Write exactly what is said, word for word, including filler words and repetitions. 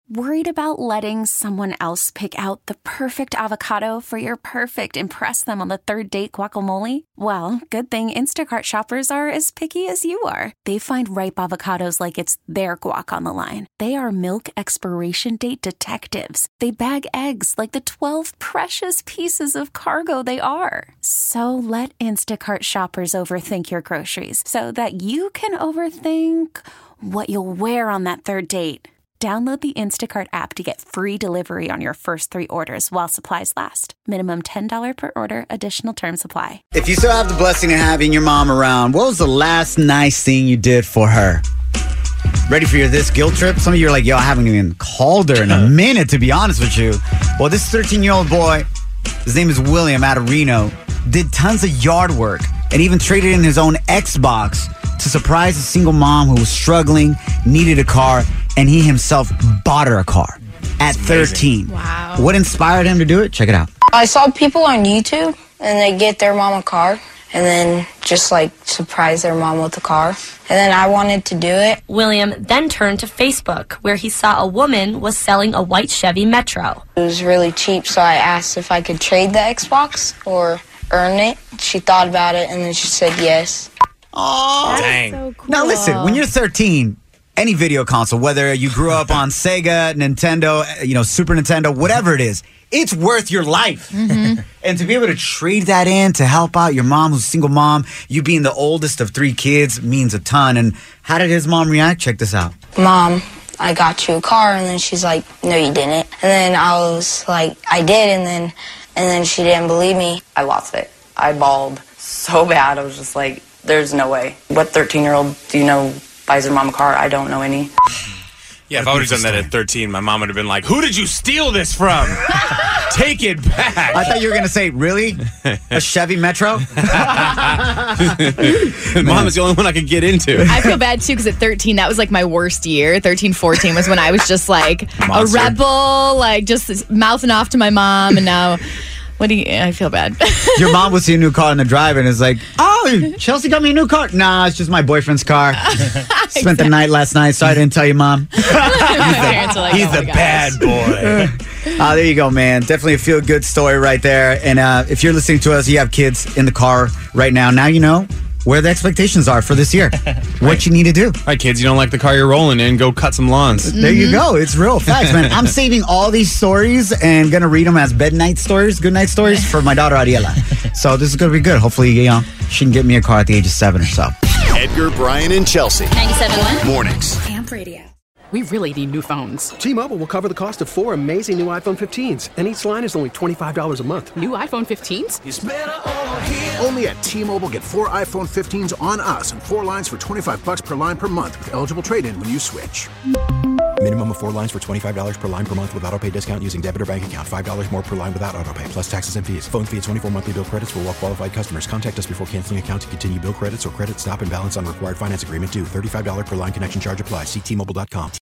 Worried about letting someone else pick out the perfect avocado for your perfect impress them on the third date guacamole? Well, good thing Instacart shoppers are as picky as you are. They find ripe avocados like it's their guac on the line. They are milk expiration date detectives. They bag eggs like the twelve precious pieces of cargo they are. So let Instacart shoppers overthink your groceries so that you can overthink what you'll wear on that third date. Download the Instacart app to get free delivery on your first three orders while supplies last. Minimum ten dollars per order. Additional terms apply. If you still have the blessing of having your mom around, what was the last nice thing you did for her? Ready for your this guilt trip? Some of you are like, yo, I haven't even called her in a minute, to be honest with you. Well, this thirteen-year-old boy, his name is William out of Reno, did tons of yard work and even traded in his own Xbox to surprise a single mom who was struggling, needed a car, and he himself bought her a car at thirteen. Wow. What inspired him to do it? Check it out. I saw people on YouTube, and they get their mom a car, and then just, like, surprise their mom with a car. And then I wanted to do it. William then turned to Facebook, where he saw a woman was selling a white Chevy Metro. It was really cheap, so I asked if I could trade the Xbox or earn it. She thought about it, and then she said yes. Oh, dang. So cool. Now listen, when you're thirteen, any video console, whether you grew up on Sega, Nintendo, you know, Super Nintendo, whatever it is, it's worth your life. Mm-hmm. And to be able to trade that in to help out your mom, who's a single mom, you being the oldest of three kids, means a ton. And how did his mom react? Check this out. Mom, I got you a car. And then she's like, no, you didn't. And then I was like, I did. And then, and then she didn't believe me. I lost it. I bawled so bad. I was just like, there's no way. What thirteen-year-old do you know buys their mom a car? I don't know any. Yeah, if I would have done that at thirteen, my mom would have been like, who did you steal this from? Take it back. I thought you were going to say, really? A Chevy Metro? Mom is the only one I could get into. I feel bad, too, because at thirteen, that was like my worst year. thirteen, fourteen was when I was just like Monster. a rebel, like just mouthing off to my mom. And now, what do you, I feel bad. Your mom will see a new car in the drive and is like, oh, Chelsea got me a new car. Nah, it's just my boyfriend's car. Exactly. Spent the night last night, so I didn't tell you, Mom. My parents are like, He's oh my the gosh. bad boy. Uh, there you go, man. Definitely a feel-good story right there. And uh, if you're listening to us, you have kids in the car right now. Now you know where the expectations are for this year. What you need to do. All right, kids, you don't like the car you're rolling in, go cut some lawns. There you go. It's real facts, man. I'm saving all these stories and going to read them as bed night stories, good night stories for my daughter, Ariela. So this is going to be good. Hopefully, you know, she can get me a car at the age of seven or so. Edgar, Brian, and Chelsea. ninety-seven point one Mornings. Amp Radio. We really need new phones. T-Mobile will cover the cost of four amazing new iPhone fifteens, and each line is only twenty-five dollars a month. New iPhone fifteens? It's better over here. Only at T-Mobile, get four iPhone fifteens on us and four lines for twenty-five dollars per line per month with eligible trade-in when you switch. Minimum of four lines for twenty-five dollars per line per month with autopay discount using debit or bank account. five dollars more per line without autopay, plus taxes and fees. Phone fee at twenty-four monthly bill credits for well-qualified customers. Contact us before canceling account to continue bill credits or credit stop and balance on required finance agreement due. thirty-five dollars per line connection charge applies. See T Mobile dot com.